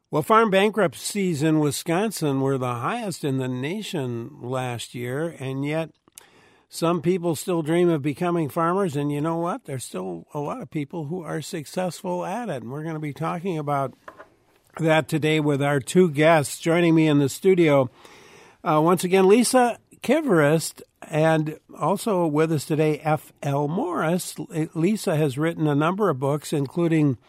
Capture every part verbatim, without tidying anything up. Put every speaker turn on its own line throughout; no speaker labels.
Well, farm bankruptcies in Wisconsin were the highest in the nation last year, and yet some people still dream of becoming farmers, and you know what? There's still a lot of people who are successful at it, and we're going to be talking about that today with our two guests. Joining me in the studio, uh, once again, Lisa Kiverist, and also with us today, F L Morris. Lisa has written a number of books, including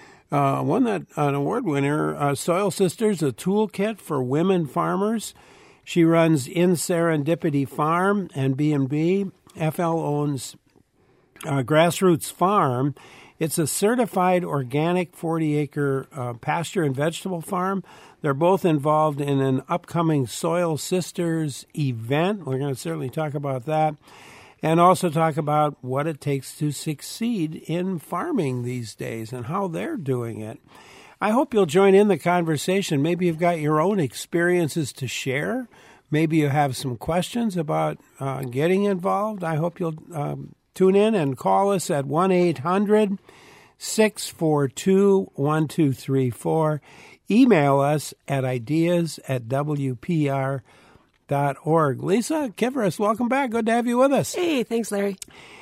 Uh, one that an award winner, uh, Soil Sisters, a toolkit for women farmers. She runs In Serendipity Farm and B and B. F L owns uh, Grassroots Farm. It's a certified organic forty-acre uh, pasture and vegetable farm. They're both involved in an upcoming Soil Sisters event. We're going to certainly talk about that. And also talk about what it takes to succeed in farming these days and how they're doing it. I hope you'll join in the conversation. Maybe you've got your own experiences to share. Maybe you have some questions about uh, getting involved. I hope you'll um, tune in and call us at one eight hundred six four two one two three four. Email us at ideas at W P R dot org. Lisa Kiverist, welcome back. Good to have you with us.
Hey, thanks, Larry.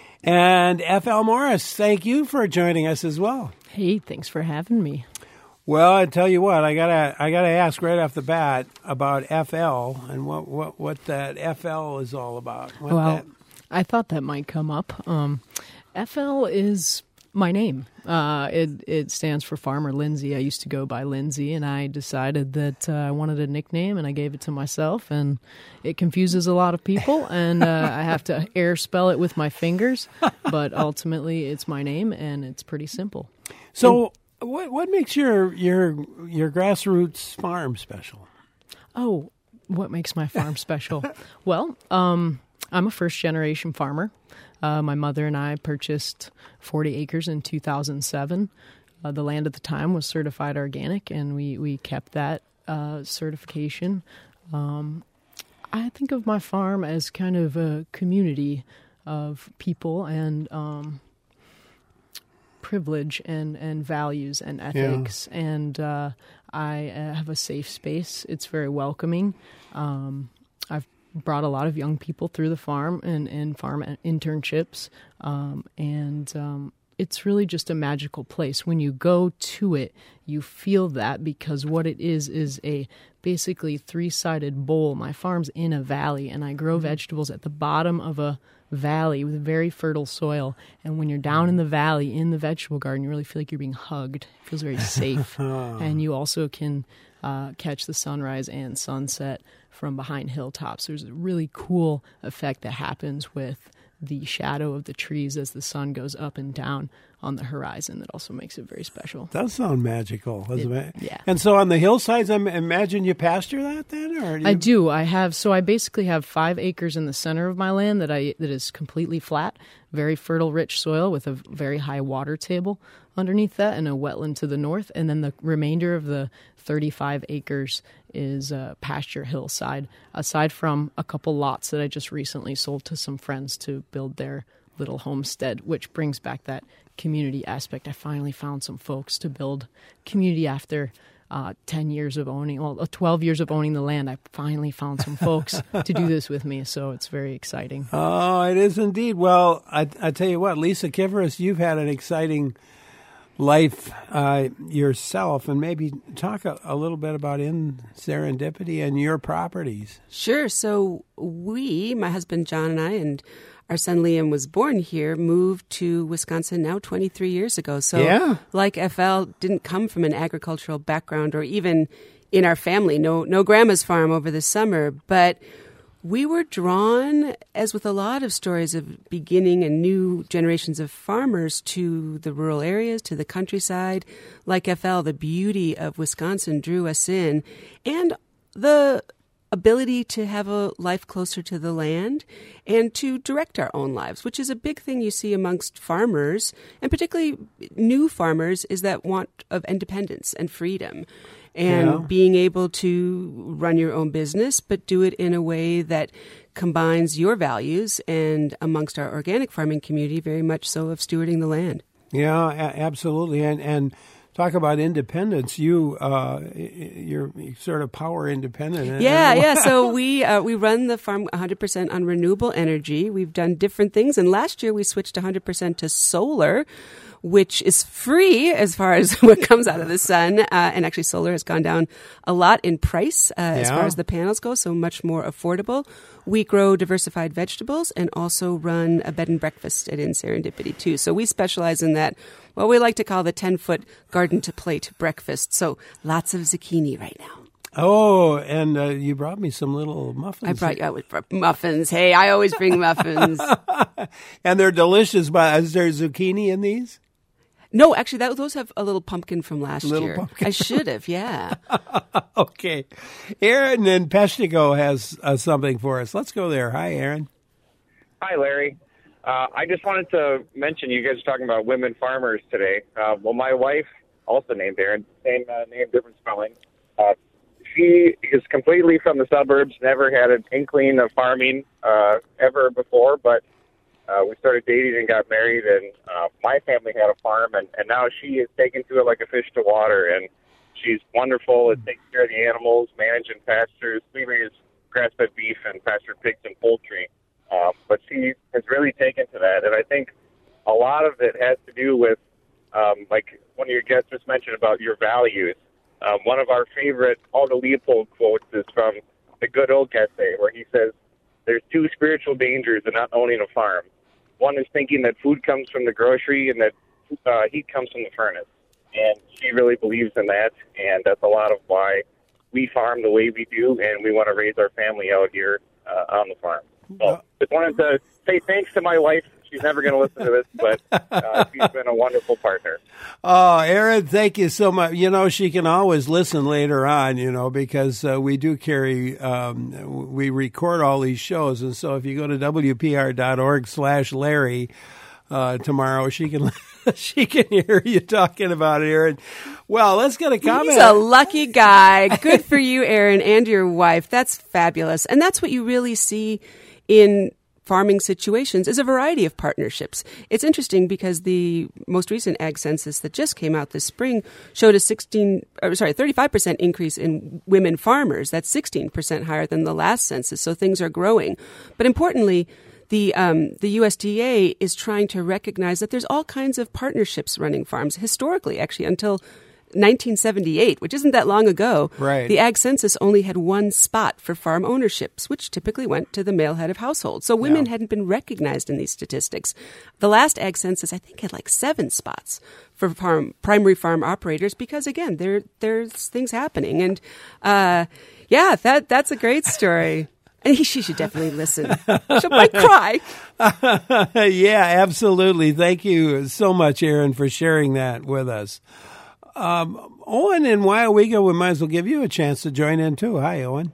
And F L Morris, thank you for joining us as well.
Hey, thanks for having me.
Well, I tell you what, I gotta I gotta ask right off the bat about F L and what what, what that F L is all about. What
well,
that...
I thought that might come up. Um, F L is my name. Uh, it it stands for Farmer Lindsay. I used to go by Lindsay, and I decided that uh, I wanted a nickname, and I gave it to myself, and it confuses a lot of people, and uh, I have to air spell it with my fingers, but ultimately it's my name, and it's pretty simple.
So and, what what makes your your your Grassroots Farm special?
Oh, what makes my farm special? Well, um, I'm a first-generation farmer. Uh, my mother and I purchased forty acres in two thousand seven. Uh, the land at the time was certified organic, and we, we kept that uh, certification. Um, I think of my farm as kind of a community of people and um, privilege and, and values and ethics. Yeah. And uh, I uh, have a safe space. It's very welcoming. Um, I've brought a lot of young people through the farm and, and farm internships. Um, and um, it's really just a magical place. When you go to it, you feel that because what it is is a basically three-sided bowl. My farm's in a valley, and I grow vegetables at the bottom of a valley with very fertile soil. And when you're down in the valley, in the vegetable garden, you really feel like you're being hugged. It feels very safe. And you also can uh, catch the sunrise and sunset from behind hilltops. There's a really cool effect that happens with the shadow of the trees as the sun goes up and down on the horizon that also makes it very special.
That sounds magical, doesn't it?
it? Yeah.
And so on the hillsides, I imagine you pasture that then? Or do you...
I do. I have, so I basically have five acres in the center of my land that I that is completely flat, very fertile, rich soil with a very high water table underneath that and a wetland to the north. And then the remainder of the thirty-five acres is uh, pasture hillside, aside from a couple lots that I just recently sold to some friends to build their little homestead, which brings back that community aspect. I finally found some folks to build community after uh, ten years of owning, well, twelve years of owning the land. I finally found some folks to do this with me, so it's very exciting.
Oh, it is indeed. Well, I, I tell you what, Lisa Kiverist, you've had an exciting life uh, yourself, and maybe talk a, a little bit about In Serendipity and your properties.
Sure. So we, my husband John and I, and our son Liam was born here, moved to Wisconsin now twenty-three years ago. So
yeah.
Like F L, didn't come from an agricultural background or even in our family. No, no grandma's farm over the summer, but we were drawn, as with a lot of stories of beginning and new generations of farmers, to the rural areas, to the countryside. Like F L, the beauty of Wisconsin drew us in, and the ability to have a life closer to the land and to direct our own lives, which is a big thing you see amongst farmers, and particularly new farmers, is that want of independence and freedom. And yeah. being able to run your own business, but do it in a way that combines your values and amongst our organic farming community, very much so of stewarding the land.
Yeah, a- absolutely. And and talk about independence. You, uh, you're sort of power independent.
Yeah, yeah. So we uh, we run the farm one hundred percent on renewable energy. We've done different things, and last year we switched one hundred percent to solar, which is free as far as what comes out of the sun. Uh, and actually, solar has gone down a lot in price uh, as
Yeah.
far as the panels go, so much more affordable. We grow diversified vegetables and also run a bed and breakfast at In Serendipity, too. So we specialize in that, what we like to call the ten-foot garden-to-plate breakfast. So lots of zucchini right now.
Oh, and uh, you brought me some little muffins.
I brought you out with muffins. Hey, I always bring muffins.
And they're delicious, but is there zucchini in these?
No, actually, that, those have a little pumpkin from last
Little
year.
pumpkin.
I should have, yeah.
Okay. Aaron in Peshtigo has uh, something for us. Let's go there. Hi, Aaron.
Hi, Larry. Uh, I just wanted to mention, you guys are talking about women farmers today. Uh, well, my wife, also named Erin, same uh, name, different spelling. Uh, she is completely from the suburbs, never had an inkling of farming uh, ever before, but uh, we started dating and got married, and uh, my family had a farm, and, and now she is taken to it like a fish to water, and she's wonderful at taking care of the animals, managing pastures. We raise grass-fed beef and pastured pigs and poultry. Um, but she has really taken to that, and I think a lot of it has to do with, um, like one of your guests just mentioned about your values. Um, one of our favorite Aldo Leopold quotes is from the Good Oak essay, where he says, "There's two spiritual dangers in not owning a farm. One is thinking that food comes from the grocery and that uh, heat comes from the furnace." And she really believes in that, and that's a lot of why we farm the way we do, and we want to raise our family out here uh, on the farm. So just wanted to say thanks to my wife. She's never going to listen to this, but uh, she's been a wonderful partner.
Oh, Aaron, thank you so much. You know, she can always listen later on, you know, because uh, we do carry, um, we record all these shows. And so if you go to W P R dot org slash Larry uh, tomorrow, she can she can hear you talking about it, Aaron. Well, let's get a comment.
He's a lucky guy. Good for you, Aaron, and your wife. That's fabulous. And that's what you really see in farming situations, is a variety of partnerships. It's interesting because the most recent ag census that just came out this spring showed a sixteen, or sorry, thirty-five percent increase in women farmers. That's sixteen percent higher than the last census. So things are growing. But importantly, the um, the U S D A is trying to recognize that there's all kinds of partnerships running farms. Historically, actually, until nineteen seventy-eight, which isn't that long ago,
right.
The ag census only had one spot for farm ownerships, which typically went to the male head of household. So women
yeah.
hadn't been recognized in these statistics. The last ag census, I think, had like seven spots for farm primary farm operators because, again, there there's things happening. And, uh, yeah, that that's a great story. And she should definitely listen. She might cry.
Yeah, absolutely. Thank you so much, Aaron, for sharing that with us. Um, Owen in Wyowega, we might as well give you a chance to join in, too. Hi, Owen.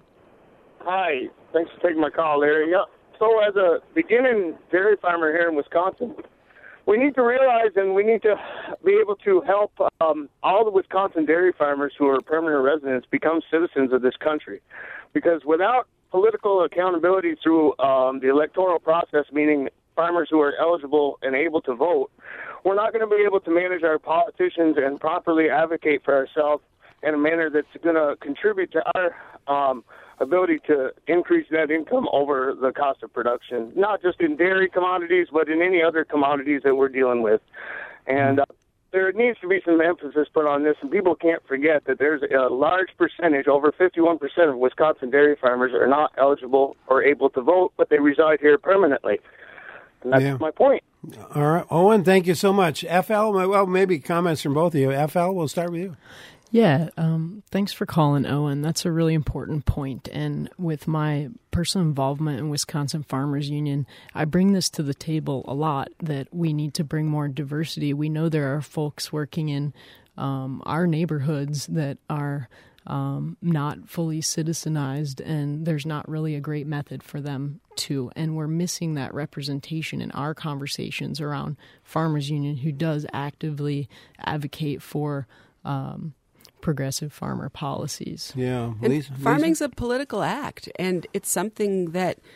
Hi. Thanks for taking my call, Larry. Yeah. So as a beginning dairy farmer here in Wisconsin, we need to realize and we need to be able to help um, all the Wisconsin dairy farmers who are permanent residents become citizens of this country. Because without political accountability through um, the electoral process, meaning farmers who are eligible and able to vote, we're not going to be able to manage our politicians and properly advocate for ourselves in a manner that's going to contribute to our um, ability to increase net income over the cost of production, not just in dairy commodities, but in any other commodities that we're dealing with. And uh, there needs to be some emphasis put on this, and people can't forget that there's a large percentage, over fifty-one percent of Wisconsin dairy farmers are not eligible or able to vote, but they reside here permanently. And that's
yeah.
my point.
All right. Owen, thank you so much. F L, well, maybe comments from both of you. F L, we'll start with you.
Yeah, um, thanks for calling, Owen. That's a really important point. And with my personal involvement in Wisconsin Farmers Union, I bring this to the table a lot, that we need to bring more diversity. We know there are folks working in um, our neighborhoods that are um, not fully citizenized, and there's not really a great method for them to. And we're missing that representation in our conversations around Farmers Union, who does actively advocate for um progressive farmer policies.
Yeah.
And
Lisa,
farming's
Lisa?
a political act, and it's something that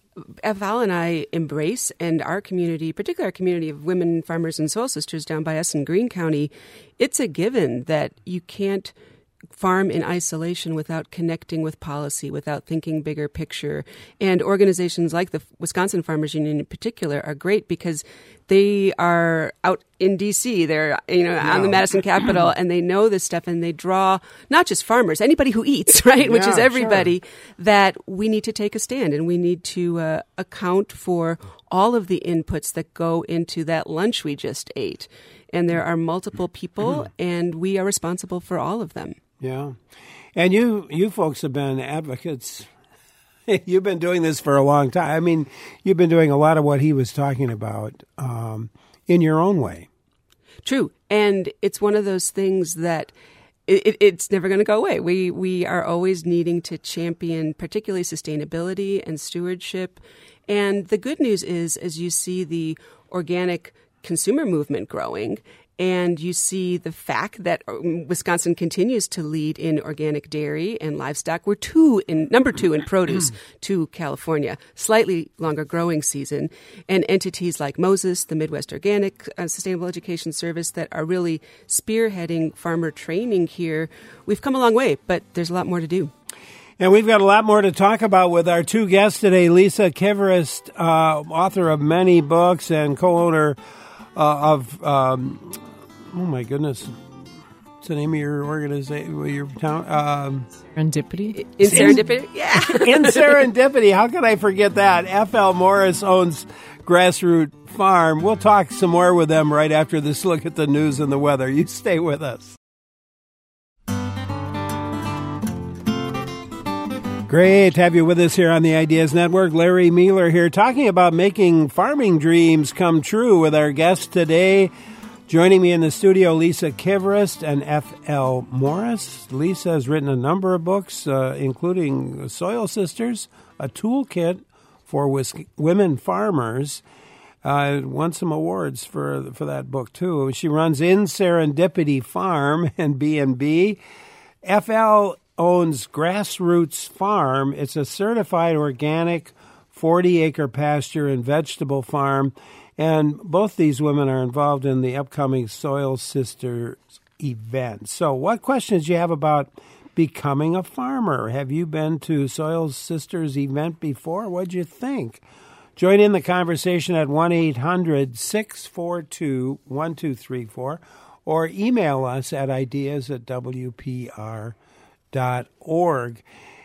F L and I embrace, and our community, particularly our community of women farmers and soil sisters down by us in Greene County, it's a given that you can't farm in isolation without connecting with policy, without thinking bigger picture. And organizations like the Wisconsin Farmers Union in particular are great because they are out in D C, they're you know yeah. on the Madison Capitol, and they know this stuff, and they draw not just farmers, anybody who eats, right, yeah, which is everybody, sure. that we need to take a stand, and we need to uh, account for all of the inputs that go into that lunch we just ate. And there are multiple people, and we are responsible for all of them.
Yeah. And you you folks have been advocates. You've been doing this for a long time. I mean, you've been doing a lot of what he was talking about um, in your own way.
True. And it's one of those things that it, it's never going to go away. We, we are always needing to champion particularly sustainability and stewardship. And the good news is, as you see the organic consumer movement growing, and you see the fact that Wisconsin continues to lead in organic dairy and livestock. We're two in number two in produce to California, slightly longer growing season. And entities like Moses, the Midwest Organic uh, Sustainable Education Service, that are really spearheading farmer training here. We've come a long way, but there's a lot more to do.
And we've got a lot more to talk about with our two guests today. Lisa Kivrist, uh, author of many books and co-owner uh, of... Um, Oh, my goodness. What's the name of your organization, your town? Um,
Serendipity?
In Serendipity? Yeah.
In Serendipity. How could I forget that? F L Morris owns Grassroot Farm. We'll talk some more with them right after this look at the news and the weather. You stay with us. Great to have you with us here on the Ideas Network. Larry Mueller here talking about making farming dreams come true with our guest today. Joining me in the studio, Lisa Kivrist and F L Morris. Lisa has written a number of books, uh, including Soil Sisters, a toolkit for wis- women farmers. Uh, won some awards for for that book, too. She runs In Serendipity Farm and B and B. F L owns Grassroots Farm. It's a certified organic forty-acre pasture and vegetable farm. And both these women are involved in the upcoming Soil Sisters event. So what questions do you have about becoming a farmer? Have you been to Soil Sisters event before? What'd you think? Join in the conversation at one eight hundred six four two one two three four or email us at ideas at w p r dot org.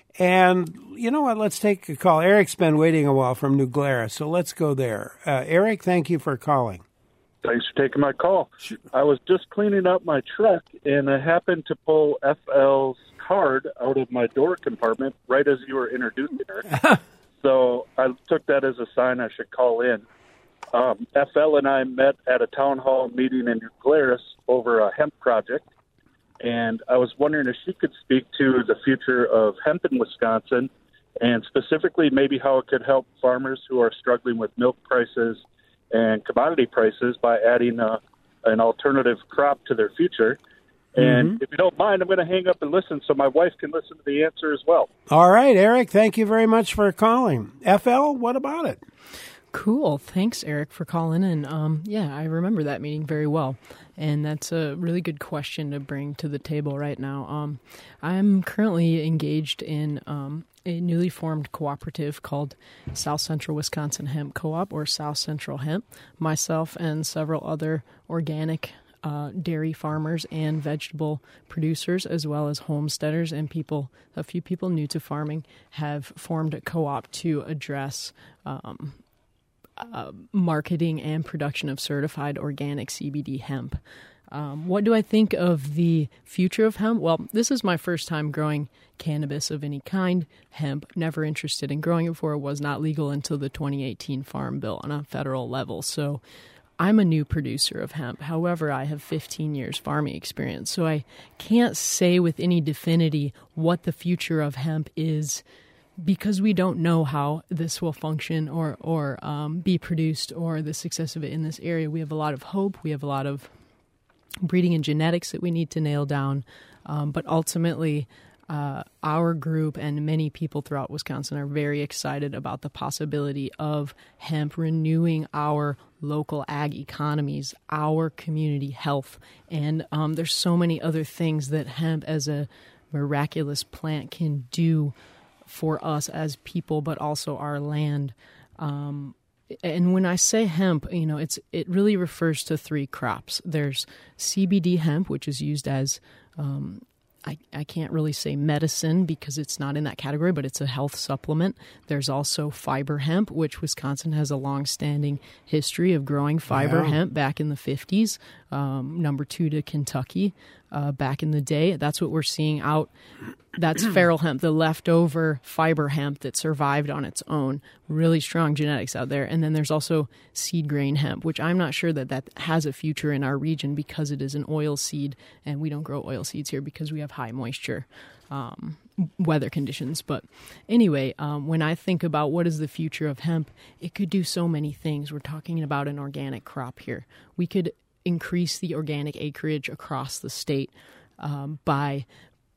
And you know what? Let's take a call. Eric's been waiting a while from New Glarus, so let's go there. Uh, Eric, thank you for calling.
Thanks for taking my call. Sure. I was just cleaning up my truck, and I happened to pull F L's card out of my door compartment right as you were introducing her. So I took that as a sign I should call in. Um, F L and I met at a town hall meeting in New Glarus over a hemp project. And I was wondering if she could speak to the future of hemp in Wisconsin and specifically maybe how it could help farmers who are struggling with milk prices and commodity prices by adding a, an alternative crop to their future. And mm-hmm. if you don't mind, I'm going to hang up and listen so my wife can listen to the answer as well.
All right, Eric, thank you very much for calling. F L, what about it?
Cool. Thanks, Eric, for calling in. Um, yeah, I remember that meeting very well. And that's a really good question to bring to the table right now. Um, I'm currently engaged in um, a newly formed cooperative called South Central Wisconsin Hemp Co-op, or South Central Hemp. Myself and several other organic uh, dairy farmers and vegetable producers, as well as homesteaders and people, a few people new to farming, have formed a co-op to address um Uh, marketing and production of certified organic C B D hemp. Um, what do I think of the future of hemp? Well, this is my first time growing cannabis of any kind. Hemp, never interested in growing it before. It was not legal until the twenty eighteen Farm Bill on a federal level. So I'm a new producer of hemp. However, I have fifteen years farming experience. So I can't say with any definity what the future of hemp is, because we don't know how this will function or or um, be produced or the success of it in this area. We have a lot of hope. We have a lot of breeding and genetics that we need to nail down. Um, but ultimately, uh, our group and many people throughout Wisconsin are very excited about the possibility of hemp renewing our local ag economies, our community health. And um, there's so many other things that hemp as a miraculous plant can do for us as people, but also our land. Um, and when I say hemp, you know, it's it really refers to three crops. There's C B D hemp, which is used as um, I, I can't really say medicine because it's not in that category, but it's a health supplement. There's also fiber hemp, which Wisconsin has a long-standing history of growing fiber
Yeah.
hemp back in the fifties, um, number two to Kentucky uh, back in the day. That's what we're seeing out. That's feral hemp, the leftover fiber hemp that survived on its own. Really strong genetics out there. And then there's also seed grain hemp, which I'm not sure that that has a future in our region because it is an oil seed, and we don't grow oil seeds here because we have high moisture um, weather conditions. But anyway, um, when I think about what is the future of hemp, it could do so many things. We're talking about an organic crop here. We could increase the organic acreage across the state um, by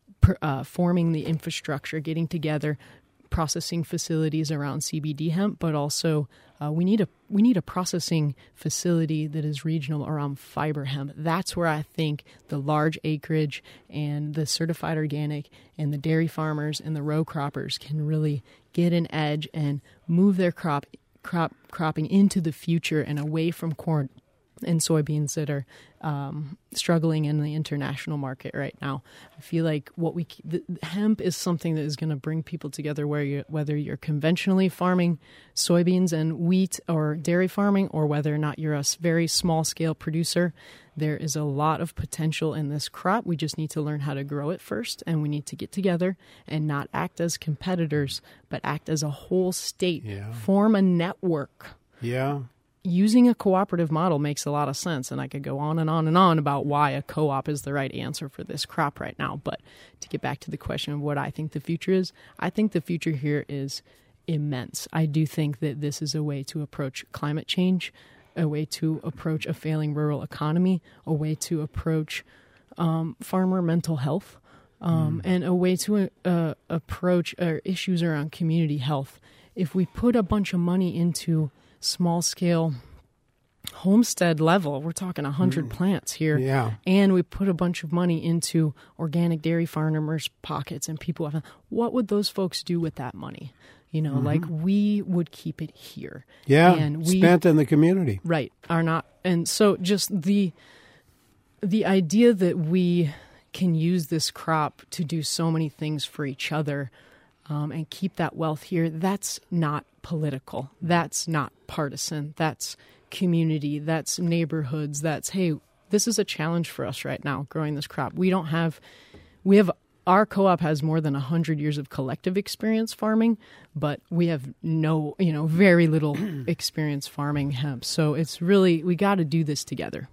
Uh, forming the infrastructure, getting together, processing facilities around C B D hemp, but also uh, we need a we need a processing facility that is regional around fiber hemp. That's where I think the large acreage and the certified organic and the dairy farmers and the row croppers can really get an edge and move their crop crop cropping into the future and away from corn and soybeans that are um, struggling in the international market right now. I feel like what we the, hemp is something that is going to bring people together, where you, whether you're conventionally farming soybeans and wheat or dairy farming, or whether or not you're a very small scale producer. There is a lot of potential in this crop. We just need to learn how to grow it first, and we need to get together and not act as competitors, but act as a whole state,
Yeah.
form a network.
Yeah.
Using a cooperative model makes a lot of sense, and I could go on and on and on about why a co-op is the right answer for this crop right now. But to get back to the question of what I think the future is, I think the future here is immense. I do think that this is a way to approach climate change, a way to approach a failing rural economy, a way to approach um, farmer mental health, um, mm. and a way to uh, approach uh, issues around community health. If we put a bunch of money into small-scale homestead level, we're talking one hundred mm. plants here,
yeah.
and we put a bunch of money into organic dairy farmers' pockets and people, what would those folks do with that money? You know, mm-hmm. like we would keep it here.
Yeah,
and we,
spent in the community.
Right, are not. And so just the the idea that we can use this crop to do so many things for each other um, and keep that wealth here, that's not political. That's not partisan. That's community. That's neighborhoods. That's, hey, this is a challenge for us right now, growing this crop. We don't have, we have, our co-op has more than one hundred years of collective experience farming, but we have no, you know, very little experience farming hemp. So it's really, we got to do this together.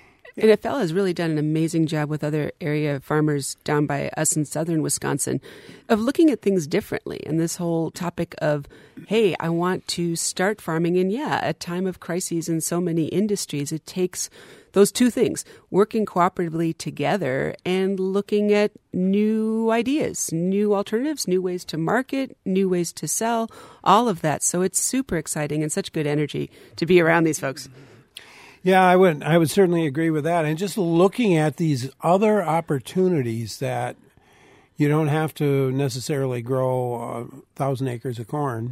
N F L has really done an amazing job with other area farmers down by us in southern Wisconsin of looking at things differently. And this whole topic of, hey, I want to start farming. And yeah, at time of crises in so many industries, it takes those two things, working cooperatively together and looking at new ideas, new alternatives, new ways to market, new ways to sell, all of that. So it's super exciting and such good energy to be around these folks.
Yeah, I would I would certainly agree with that. And just looking at these other opportunities that you don't have to necessarily grow a thousand acres of corn,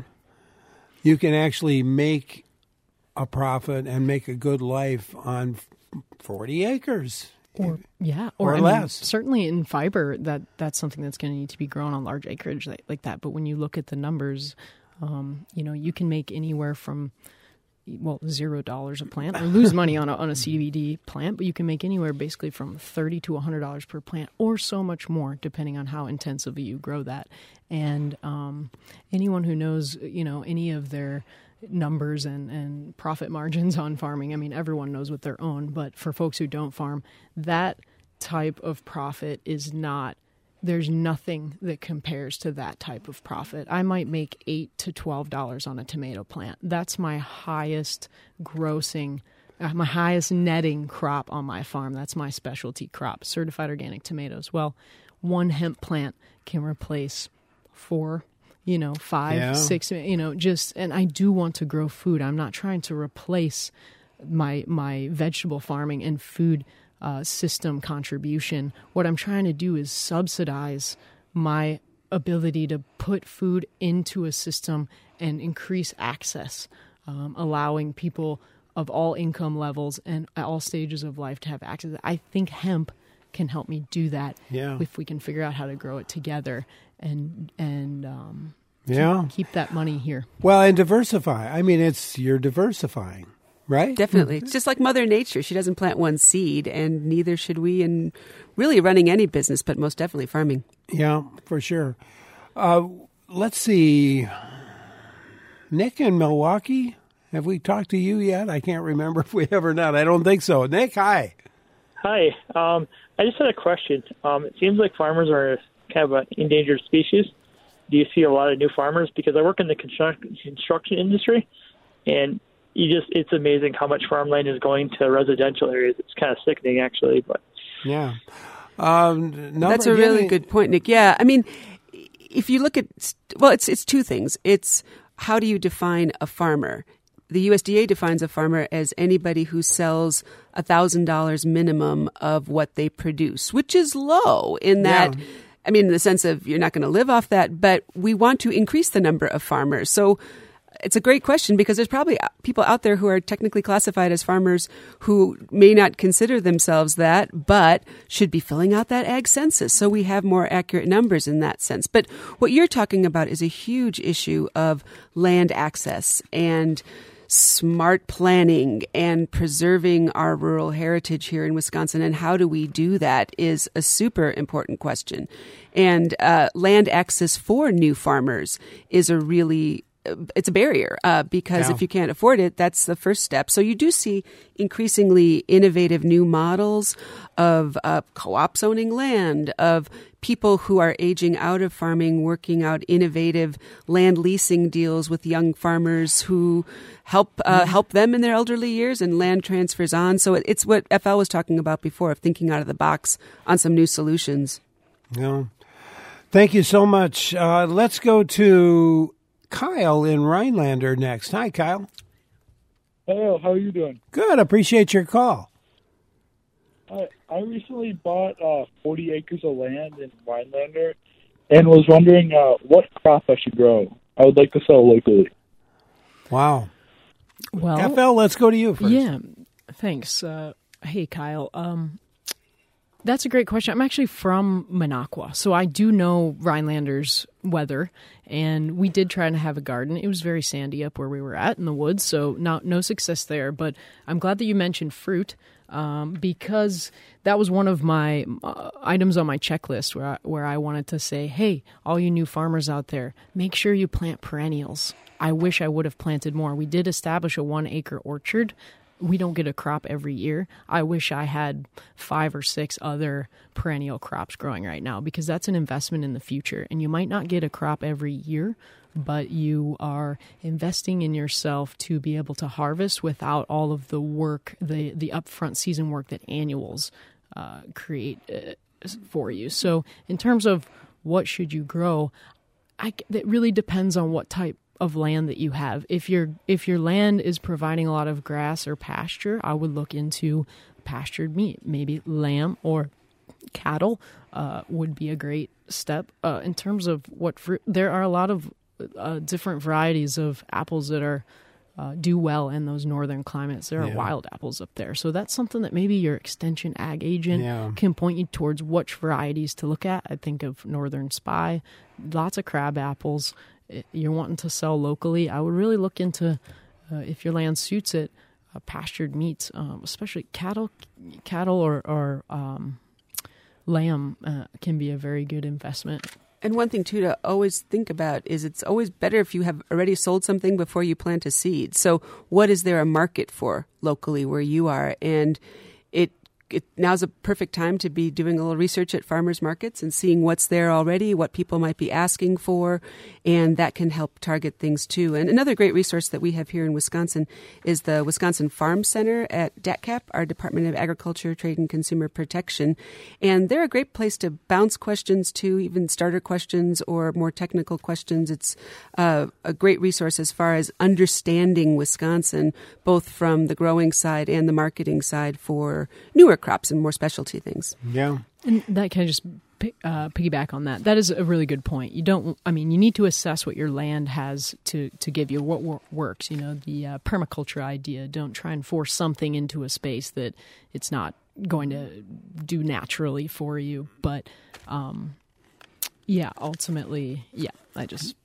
you can actually make a profit and make a good life on forty acres.
Or yeah, or,
or
I
less.
Mean, certainly in fiber, that that's something that's going to need to be grown on large acreage like, like that. But when you look at the numbers, um, you know, you can make anywhere from well, zero dollars a plant, or lose money on a on a C B D plant, but you can make anywhere basically from thirty to a hundred dollars per plant, or so much more, depending on how intensively you grow that. And um, anyone who knows, you know, any of their numbers and, and profit margins on farming, I mean, everyone knows what their own, but for folks who don't farm, that type of profit is not. There's nothing that compares to that type of profit. I might make eight to twelve dollars on a tomato plant. That's my highest grossing, uh, my highest netting crop on my farm. That's my specialty crop, certified organic tomatoes. Well, one hemp plant can replace four, you know, five,
yeah.
six, you know, just, and I do want to grow food. I'm not trying to replace my my vegetable farming and food uh, system contribution. What I'm trying to do is subsidize my ability to put food into a system and increase access, um, allowing people of all income levels and all stages of life to have access. I think hemp can help me do that
yeah.
if we can figure out how to grow it together and and um,
yeah.
keep, keep that money here.
Well, and diversify. I mean, it's you're diversifying, right?
Definitely. It's just like Mother Nature. She doesn't plant one seed, and neither should we in really running any business, but most definitely farming.
Yeah, for sure. Uh, let's see. Nick in Milwaukee, have we talked to you yet? I can't remember if we have or not. I don't think so. Nick, hi.
Hi. Um, I just had a question. Um, it seems like farmers are kind of an endangered species. Do you see a lot of new farmers? Because I work in the construct, construction industry, and you just it's amazing how much farmland is going to residential areas. It's kind of sickening, actually. But
yeah. Um, number,
That's a really
yeah,
good point, Nick. Yeah, I mean, if you look at, well, it's it's two things. It's how do you define a farmer? The U S D A defines a farmer as anybody who sells one thousand dollars minimum of what they produce, which is low in that, yeah. I mean, in the sense of you're not going to live off that, but we want to increase the number of farmers. So it's a great question because there's probably people out there who are technically classified as farmers who may not consider themselves that, but should be filling out that ag census. So we have more accurate numbers in that sense. But what you're talking about is a huge issue of land access and smart planning and preserving our rural heritage here in Wisconsin. And how do we do that is a super important question. And uh, land access for new farmers is a really it's a barrier uh, because yeah. if you can't afford it, that's the first step. So you do see increasingly innovative new models of uh, co-op zoning land, of people who are aging out of farming, working out innovative land leasing deals with young farmers who help uh, mm-hmm. help them in their elderly years, and land transfers on. So it's what F L was talking about before, of thinking out of the box on some new solutions.
Yeah. Thank you so much. Uh, let's go to Kyle in Rhinelander next. Hi, Kyle.
Hello, how are you doing?
Good. Appreciate your call.
I, I recently bought uh, forty acres of land in Rhinelander and was wondering uh, what crop I should grow. I would like to sell locally.
Wow.
Well,
F L, let's go to you first.
Yeah, thanks. Uh, hey, Kyle. Um, That's a great question. I'm actually from Minocqua, so I do know Rhinelander's weather, and we did try to have a garden. It was very sandy up where we were at in the woods, so not, no success there. But I'm glad that you mentioned fruit, um, because that was one of my uh, items on my checklist where I, where I wanted to say, hey, all you new farmers out there, make sure you plant perennials. I wish I would have planted more. We did establish a one-acre orchard. We don't get a crop every year. I wish I had five or six other perennial crops growing right now, because that's an investment in the future. And you might not get a crop every year, but you are investing in yourself to be able to harvest without all of the work, the, the upfront season work that annuals uh, create uh, for you. So in terms of what should you grow, I, it really depends on what type of land that you have. If your if your land is providing a lot of grass or pasture, I would look into pastured meat. Maybe lamb or cattle uh, would be a great step. Uh, in terms of what fruit, there are a lot of uh, different varieties of apples that are uh, do well in those northern climates. There are yeah. wild apples up there, so that's something that maybe your extension ag agent yeah. can point you towards which varieties to look at. I think of Northern Spy, lots of crab apples. You're wanting to sell locally, I would really look into, uh, if your land suits it, uh, pastured meats, um, especially cattle, cattle or, or um, lamb uh, can be a very good investment.
And one thing, too, to always think about is it's always better if you have already sold something before you plant a seed. So what is there a market for locally where you are? And it it, now's a perfect time to be doing a little research at farmers markets and seeing what's there already, what people might be asking for, and that can help target things too. And another great resource that we have here in Wisconsin is the Wisconsin Farm Center at D A C C A P, our Department of Agriculture, Trade, and Consumer Protection. And they're a great place to bounce questions to, even starter questions or more technical questions. It's uh, a great resource as far as understanding Wisconsin, both from the growing side and the marketing side for newer crops and more specialty things.
Yeah.
And that kind of just uh, piggyback on that. That is a really good point. You don't, I mean, you need to assess what your land has to, to give you, what wor- works. You know, the uh, permaculture idea. Don't try and force something into a space that it's not going to do naturally for you. But, um, yeah, ultimately, yeah, I just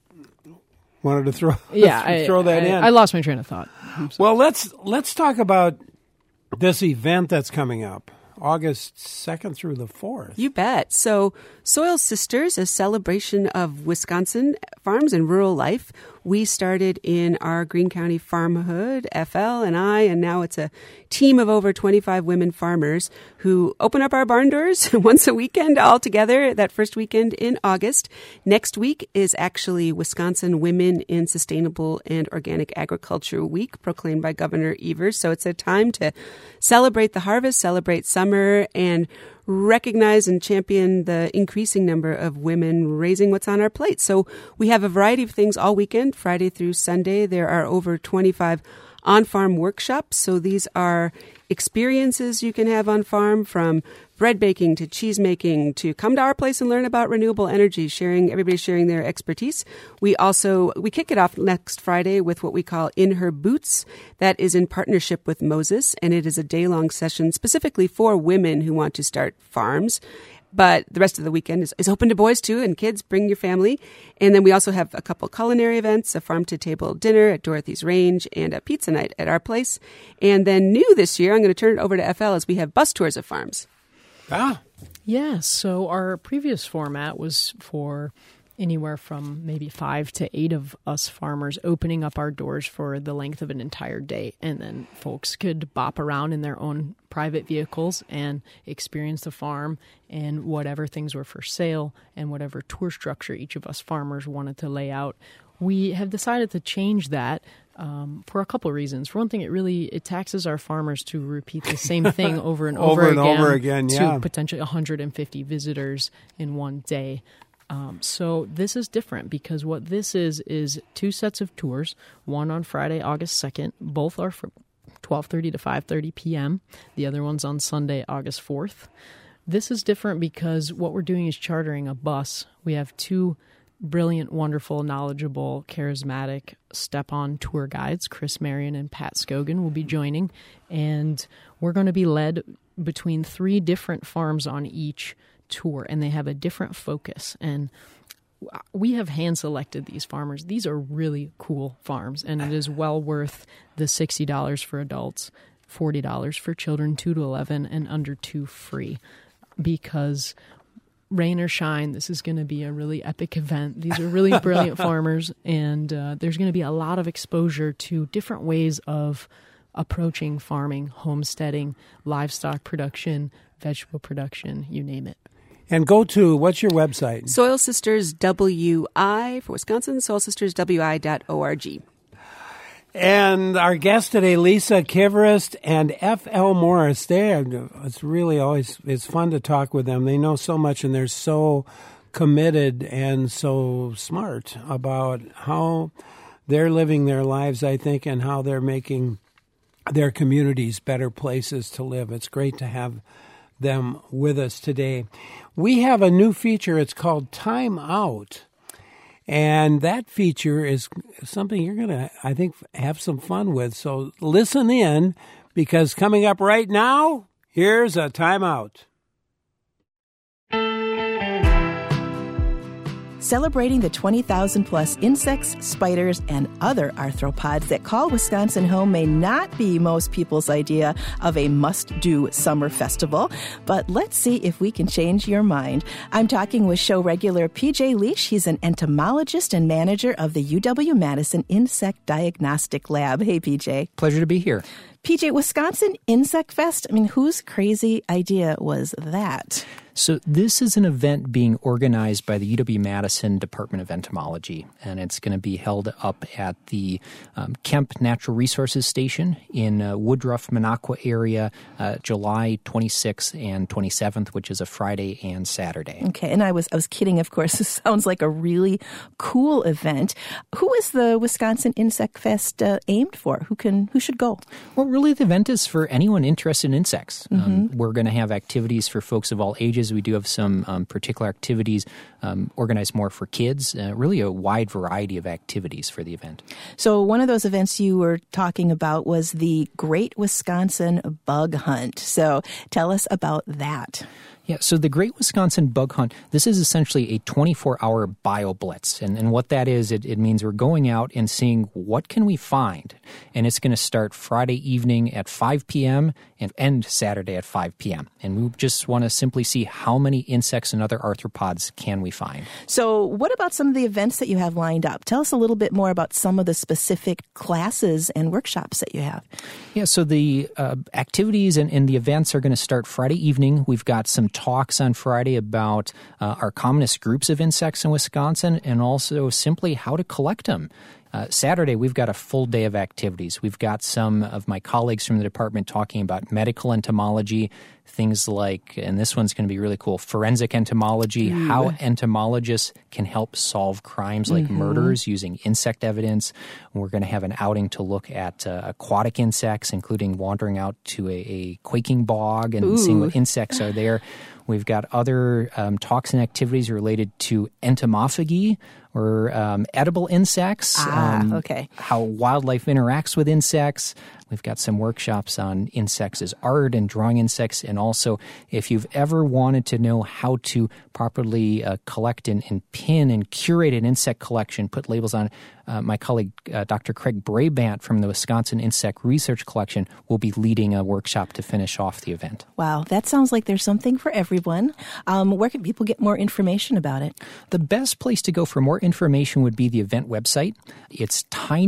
wanted to throw
yeah
I, throw that
I,
in.
I lost my train of thought.
Well, let's let's talk about this event that's coming up, August second through the fourth.
You bet. So Soil Sisters, a celebration of Wisconsin farms and rural life. We started in our Greene County Farmhood, F L and I, and now it's a team of over twenty-five women farmers who open up our barn doors once a weekend all together, that first weekend in August. Next week is actually Wisconsin Women in Sustainable and Organic Agriculture Week, proclaimed by Governor Evers. So it's a time to celebrate the harvest, celebrate summer, and recognize and champion the increasing number of women raising what's on our plate. So we have a variety of things all weekend, Friday through Sunday. There are over twenty-five on-farm workshops. So these are experiences you can have on farm, from bread baking to cheese making to come to our place and learn about renewable energy, sharing, everybody sharing their expertise. We also, we kick it off next Friday with what we call In Her Boots. That is in partnership with Moses, and it is a day-long session specifically for women who want to start farms. But the rest of the weekend is, is open to boys too, and kids, bring your family. And then we also have a couple culinary events, a farm-to-table dinner at Dorothy's Range and a pizza night at our place. And then new this year, I'm going to turn it over to F L, as we have bus tours of farms.
Ah.
Yeah, so our previous format was for anywhere from maybe five to eight of us farmers opening up our doors for the length of an entire day. And then folks could bop around in their own private vehicles and experience the farm and whatever things were for sale and whatever tour structure each of us farmers wanted to lay out. We have decided to change that um, for a couple of reasons. For one thing, it really it taxes our farmers to repeat the same thing over and over,
over and
again,
over again yeah.
to potentially one hundred fifty visitors in one day. Um, so this is different, because what this is is two sets of tours, one on Friday, August second. Both are from twelve thirty to five thirty p.m. The other one's on Sunday, August fourth. This is different because what we're doing is chartering a bus. We have two brilliant, wonderful, knowledgeable, charismatic step-on tour guides. Chris Marion and Pat Scogan will be joining, and we're going to be led between three different farms on each tour, and they have a different focus. And we have hand-selected these farmers. These are really cool farms, and it is well worth the sixty dollars for adults, forty dollars for children two to eleven, and under two free, because rain or shine, this is going to be a really epic event. These are really brilliant farmers, and uh, there's going to be a lot of exposure to different ways of approaching farming, homesteading, livestock production, vegetable production, you name it.
And go to, what's your website?
Soil Sisters W I for Wisconsin, soil sisters w i dot org.
And our guests today, Lisa Kivrist and F L Morris. They are, it's really always, it's fun to talk with them. They know so much, and they're so committed and so smart about how they're living their lives, I think, and how they're making their communities better places to live. It's great to have them with us today. We have a new feature. It's called Time Out. And that feature is something you're going to, I think, have some fun with. So listen in, because coming up right now, here's a Time Out.
celebrating the twenty thousand plus insects, spiders, and other arthropods that call Wisconsin home may not be most people's idea of a must-do summer festival, but let's see if we can change your mind. I'm talking with show regular P J Leash. He's an entomologist and manager of the U W-Madison Insect Diagnostic Lab. Hey, P J.
Pleasure to be here.
P J, Wisconsin Insect Fest, I mean, whose crazy idea was that?
So this is an event being organized by the U W-Madison Department of Entomology, and it's going to be held up at the um, Kemp Natural Resources Station in uh, Woodruff, Minocqua area, uh, July twenty-sixth and twenty-seventh, which is a Friday and Saturday.
Okay, and I was I was kidding, of course. This sounds like a really cool event. Who is the Wisconsin Insect Fest uh, aimed for? Who can who should go?
Well, really, the event is for anyone interested in insects.
Mm-hmm.
Um, we're going to have activities for folks of all ages. We do have some um, particular activities um, organized more for kids, uh, really a wide variety of activities for the event.
So one of those events you were talking about was the Great Wisconsin Bug Hunt. So tell us about that.
Yeah, so the Great Wisconsin Bug Hunt, this is essentially a twenty-four hour bio blitz. And, and what that is, it, it means we're going out and seeing what can we find. And it's going to start Friday evening at five p.m. and end Saturday at five p.m. And we just want to simply see how many insects and other arthropods can we find.
So what about some of the events that you have lined up? Tell us a little bit more about some of the specific classes and workshops that you have.
Yeah, so the uh, activities and, and the events are going to start Friday evening. We've got some talks on Friday about uh, our commonest groups of insects in Wisconsin and also simply how to collect them. Uh, Saturday, we've got a full day of activities. We've got some of my colleagues from the department talking about medical entomology, things like, and this one's going to be really cool, forensic entomology, mm. how entomologists can help solve crimes like mm-hmm. murders using insect evidence. We're going to have an outing to look at uh, aquatic insects, including wandering out to a, a quaking bog and Ooh. seeing what insects are there. We've got other um, talks and activities related to entomophagy, or um, edible insects,
ah,
um,
okay.
how wildlife interacts with insects. We've got some workshops on insects as art and drawing insects. And also, if you've ever wanted to know how to properly uh, collect and, and pin and curate an insect collection, put labels on it, uh, my colleague uh, Doctor Craig Brabant from the Wisconsin Insect Research Collection will be leading a workshop to finish off the event.
Wow, that sounds like there's something for everyone. Um, where can people get more information about it?
The best place to go for more information would be the event website. It's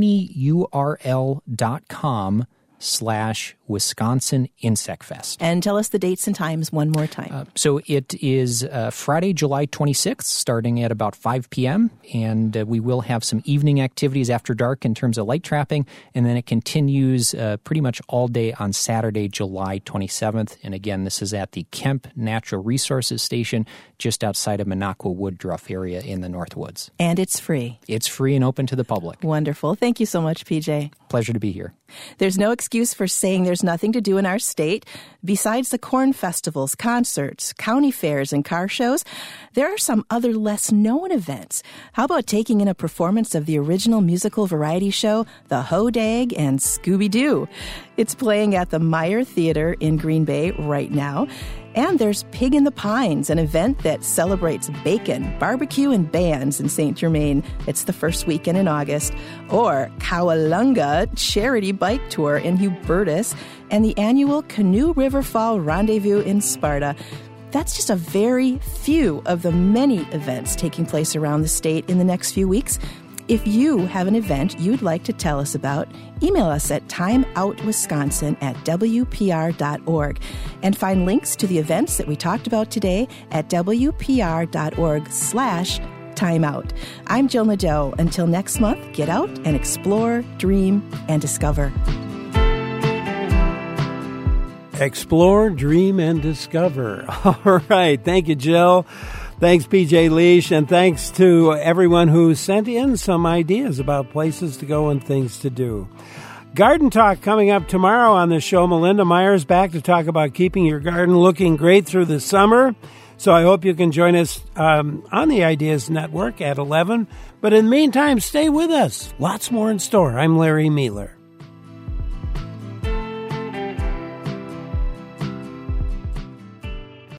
tinyurl.com slash Wisconsin Insect Fest.
And tell us the dates and times one more time.
Uh, so it is uh, Friday, July twenty-sixth, starting at about five p.m., and uh, we will have some evening activities after dark in terms of light trapping, and then it continues uh, pretty much all day on Saturday, July twenty-seventh. And again, this is at the Kemp Natural Resources Station just outside of Minocqua Woodruff area in the Northwoods.
And it's free.
It's free and open to the public.
Wonderful. Thank you so much, P J.
Pleasure to be here.
There's no excuse for saying there's nothing to do in our state. Besides the corn festivals, concerts, county fairs, and car shows, there are some other less-known events. How about taking in a performance of the original musical variety show, The Hodag and Scooby-Doo? It's playing at the Meyer Theater in Green Bay right now. And there's Pig in the Pines, an event that celebrates bacon, barbecue, and bands in Saint Germain. It's the first weekend in August. Or Cowalunga Charity Bike Tour in Hubertus, and the annual Canoe River Fall Rendezvous in Sparta. That's just a very few of the many events taking place around the state in the next few weeks. If you have an event you'd like to tell us about, email us at timeoutwisconsin at w p r dot org and find links to the events that we talked about today at w p r dot org slash timeout. I'm Jill Nadeau. Until next month, get out and explore, dream, and discover.
Explore, dream, and discover. All right. Thank you, Jill. Thanks, P J Leash, and thanks to everyone who sent in some ideas about places to go and things to do. Garden Talk coming up tomorrow on the show. Melinda Myers back to talk about keeping your garden looking great through the summer. So I hope you can join us um, on the Ideas Network at eleven. But in the meantime, stay with us. Lots more in store. I'm Larry Mealer.